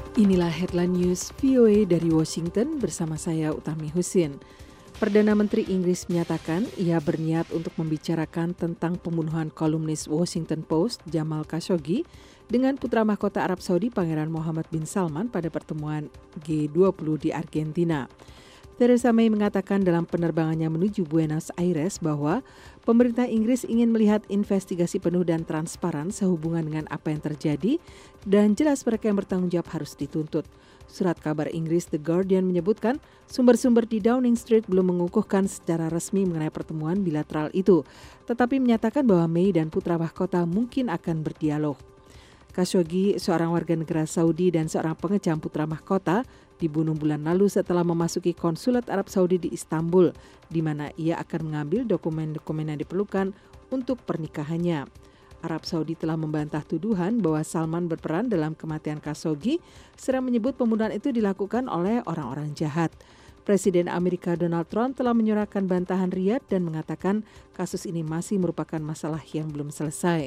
Inilah headline news VOA dari Washington bersama saya Utami Husin. Perdana Menteri Inggris menyatakan ia berniat untuk membicarakan tentang pembunuhan kolumnis Washington Post Jamal Khashoggi dengan putra mahkota Arab Saudi Pangeran Mohammed bin Salman pada pertemuan G20 di Argentina. Theresa May mengatakan dalam penerbangannya menuju Buenos Aires bahwa pemerintah Inggris ingin melihat investigasi penuh dan transparan sehubungan dengan apa yang terjadi dan jelas mereka yang bertanggung jawab harus dituntut. Surat kabar Inggris The Guardian menyebutkan sumber-sumber di Downing Street belum mengukuhkan secara resmi mengenai pertemuan bilateral itu, tetapi menyatakan bahwa May dan putra mahkota mungkin akan berdialog. Khashoggi, seorang warga negara Saudi dan seorang pengecam putra mahkota, dibunuh bulan lalu setelah memasuki konsulat Arab Saudi di Istanbul, di mana ia akan mengambil dokumen-dokumen yang diperlukan untuk pernikahannya. Arab Saudi telah membantah tuduhan bahwa Salman berperan dalam kematian Khashoggi, serta menyebut pembunuhan itu dilakukan oleh orang-orang jahat. Presiden Amerika Donald Trump telah menyurahkan bantahan Riyadh dan mengatakan kasus ini masih merupakan masalah yang belum selesai.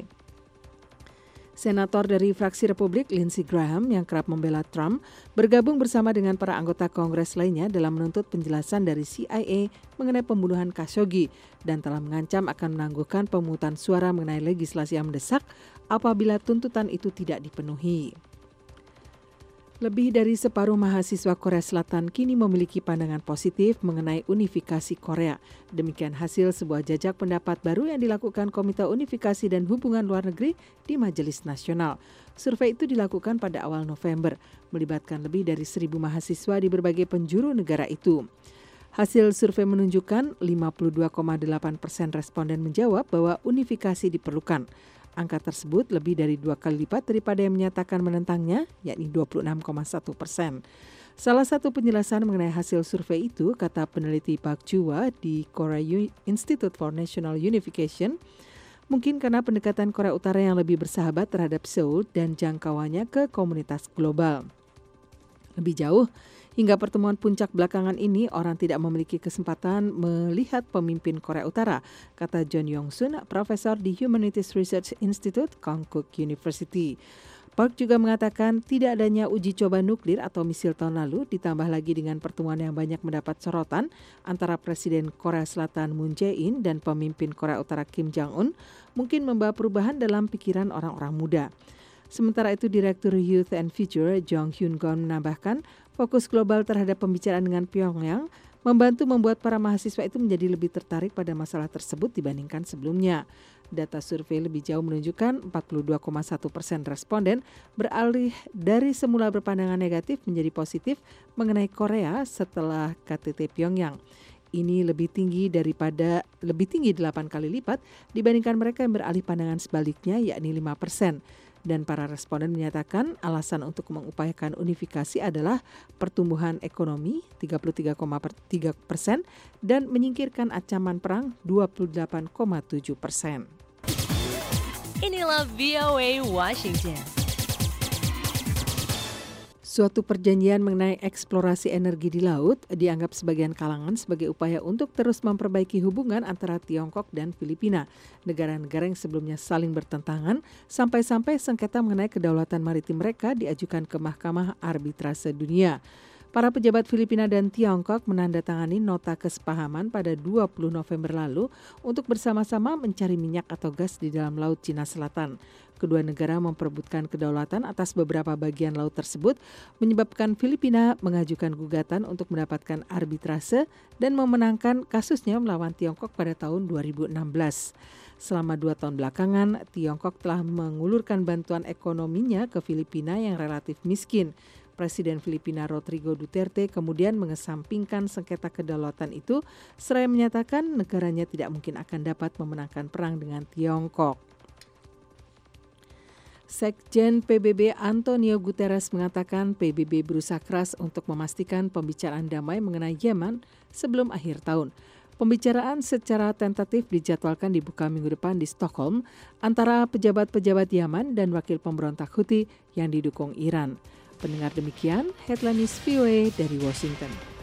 Senator dari fraksi Republik Lindsey Graham yang kerap membela Trump bergabung bersama dengan para anggota Kongres lainnya dalam menuntut penjelasan dari CIA mengenai pembunuhan Khashoggi dan telah mengancam akan menangguhkan pemungutan suara mengenai legislasi yang mendesak apabila tuntutan itu tidak dipenuhi. Lebih dari separuh mahasiswa Korea Selatan kini memiliki pandangan positif mengenai unifikasi Korea. Demikian hasil sebuah jajak pendapat baru yang dilakukan Komite Unifikasi dan Hubungan Luar Negeri di Majelis Nasional. Survei itu dilakukan pada awal November, melibatkan lebih dari 1.000 mahasiswa di berbagai penjuru negara itu. Hasil survei menunjukkan 52,8% responden menjawab bahwa unifikasi diperlukan. Angka tersebut lebih dari 2 kali lipat daripada yang menyatakan menentangnya, yakni 26,1%. Salah satu penjelasan mengenai hasil survei itu, kata peneliti Park Joo-hwa di Korea Institute for National Unification, mungkin karena pendekatan Korea Utara yang lebih bersahabat terhadap Seoul dan jangkauannya ke komunitas global. Lebih jauh, hingga pertemuan puncak belakangan ini, orang tidak memiliki kesempatan melihat pemimpin Korea Utara, kata John Yong-sun, profesor di Humanities Research Institute, Konkuk University. Park juga mengatakan tidak adanya uji coba nuklir atau misil tahun lalu, ditambah lagi dengan pertemuan yang banyak mendapat sorotan antara Presiden Korea Selatan Moon Jae-in dan pemimpin Korea Utara Kim Jong-un, mungkin membawa perubahan dalam pikiran orang-orang muda. Sementara itu, Direktur Youth and Future Jong Hyun-gon menambahkan, fokus global terhadap pembicaraan dengan Pyongyang membantu membuat para mahasiswa itu menjadi lebih tertarik pada masalah tersebut dibandingkan sebelumnya. Data survei lebih jauh menunjukkan 42,1% responden beralih dari semula berpandangan negatif menjadi positif mengenai Korea setelah KTT Pyongyang. Ini lebih tinggi 8 kali lipat dibandingkan mereka yang beralih pandangan sebaliknya, yakni 5%. Dan para responden menyatakan alasan untuk mengupayakan unifikasi adalah pertumbuhan ekonomi 33,3% dan menyingkirkan ancaman perang 28,7%. Inilah VOA Washington. Suatu perjanjian mengenai eksplorasi energi di laut dianggap sebagian kalangan sebagai upaya untuk terus memperbaiki hubungan antara Tiongkok dan Filipina, negara-negara yang sebelumnya saling bertentangan sampai-sampai sengketa mengenai kedaulatan maritim mereka diajukan ke Mahkamah Arbitrase Dunia. Para pejabat Filipina dan Tiongkok menandatangani nota kesepahaman pada 20 November lalu untuk bersama-sama mencari minyak atau gas di dalam Laut Cina Selatan. Kedua negara memperebutkan kedaulatan atas beberapa bagian laut tersebut, menyebabkan Filipina mengajukan gugatan untuk mendapatkan arbitrase dan memenangkan kasusnya melawan Tiongkok pada tahun 2016. Selama 2 tahun belakangan, Tiongkok telah mengulurkan bantuan ekonominya ke Filipina yang relatif miskin. Presiden Filipina Rodrigo Duterte kemudian mengesampingkan sengketa kedaulatan itu, seraya menyatakan negaranya tidak mungkin akan dapat memenangkan perang dengan Tiongkok. Sekjen PBB Antonio Guterres mengatakan PBB berusaha keras untuk memastikan pembicaraan damai mengenai Yemen sebelum akhir tahun. Pembicaraan secara tentatif dijadwalkan dibuka minggu depan di Stockholm antara pejabat-pejabat Yaman dan wakil pemberontak Houthi yang didukung Iran. Pendengar, demikian headline news VOA dari Washington.